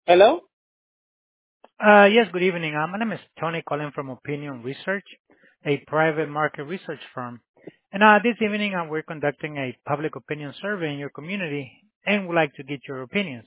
Hello? Yes, good evening. My name is Tony calling from Opinion Research, a private market research firm. And this evening we're conducting a public opinion survey in your community and would like to get your opinions.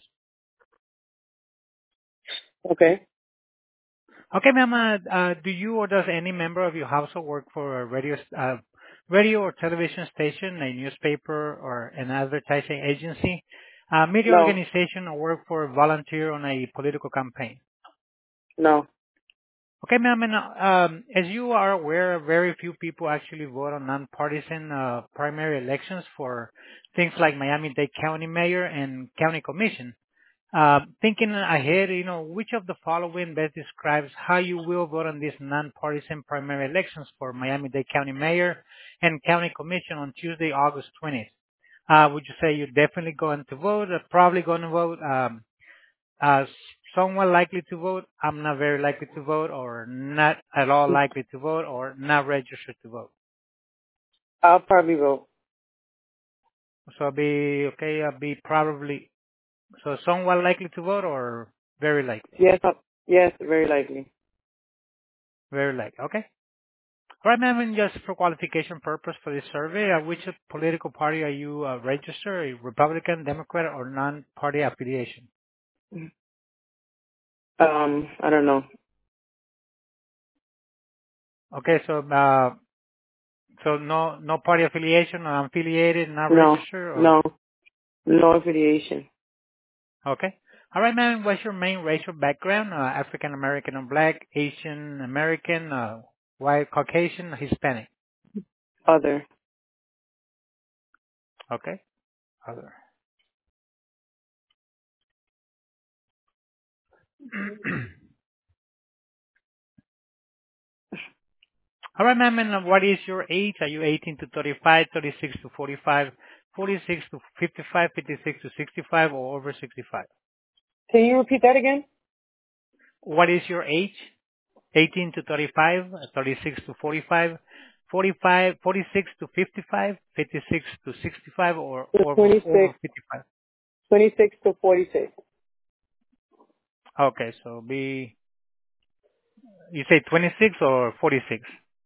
Okay. Okay, ma'am, do you or does any member of your household work for a radio or television station, a newspaper, or an advertising agency, media No, organization, or work for a volunteer on a political campaign? no. Okay, ma'am, and as you are aware, very few people actually vote on nonpartisan primary elections for things like Miami-Dade County Mayor and County Commission. Thinking ahead, which of the following best describes how you will vote on these nonpartisan primary elections for Miami-Dade County Mayor and County Commission on Tuesday, August 20th? Would you say you're definitely going to vote, probably going to vote, uh, somewhat likely to vote, I'm not very likely to vote, or not at all likely to vote, or not registered to vote? I'll probably vote. So I'll be probably, so somewhat likely to vote or very likely? Yes, yes, very likely. Very likely, okay. All right, ma'am, and just for qualification purpose for this survey, which political party are you registered, a Republican, Democrat, or non-party affiliation? I don't know. Okay, so no party affiliation, or unaffiliated, not No, registered, or no, no affiliation. okay. All right, ma'am. What's your main racial background? African American or Black, Asian American, white, Caucasian, Hispanic. Other. Okay. Other. All right, ma'am. And what is your age? Are you 18 to 35, 36 to 45, 46 to 55, 56 to 65, or over 65? Can you repeat that again? What is your age? 18 to 35, 36 to 45, 45, 46 to 55, 56 to 65, or So over 55? 26 to 46. Okay, so you say 26 or 46?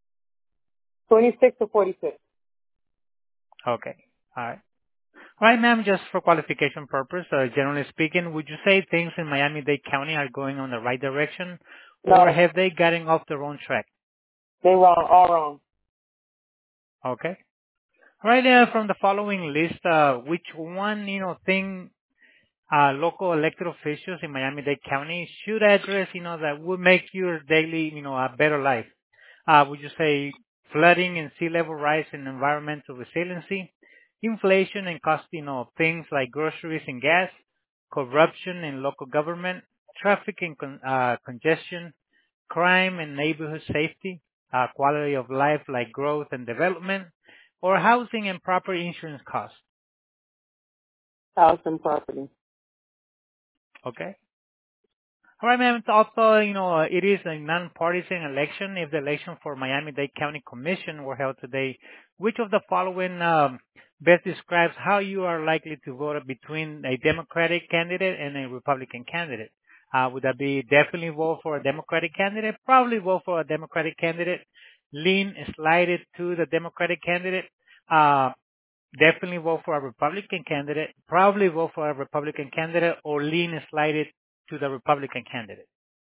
26 to 46. Okay, all right. All right, ma'am, just for qualification purpose, generally speaking, would you say things in Miami-Dade County are going on the right direction, or No, have they gotten off the wrong track? they wrong, all wrong. Okay. All right, from the following list, which one, thing local elected officials in Miami-Dade County should address, that would make your daily, a better life? Would you say flooding and sea level rise and environmental resiliency, inflation and cost, of things like groceries and gas, corruption in local government, traffic and congestion, crime and neighborhood safety, quality of life like growth and development, or housing and property insurance costs? House and property. Okay. All right, ma'am. It's also, it is a nonpartisan election. If the election for Miami-Dade County Commission were held today, which of the following best describes how you are likely to vote between a Democratic candidate and a Republican candidate? Would that be definitely vote for a Democratic candidate? Probably vote for a Democratic candidate. Lean slighted to the Democratic candidate. Uh, Definitely vote for a Republican candidate, probably vote for a Republican candidate, or lean slightly to the Republican candidate.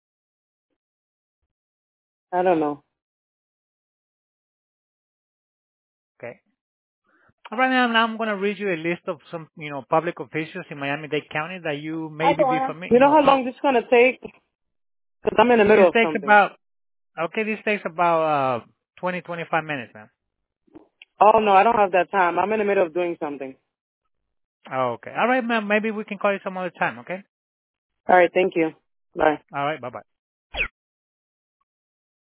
I don't know. Okay. All right, now I'm going to read you a list of some, public officials in Miami-Dade County that you maybe be familiar, You know how long this is going to take? Because I'm in the middle this of takes something. about, okay, this takes about 20, 25 minutes, man. Oh, no, I don't have that time. I'm in the middle of doing something. Oh, okay. All right, ma'am. Maybe we can call you some other time, okay? All right, thank you. Bye. All right. Bye-bye.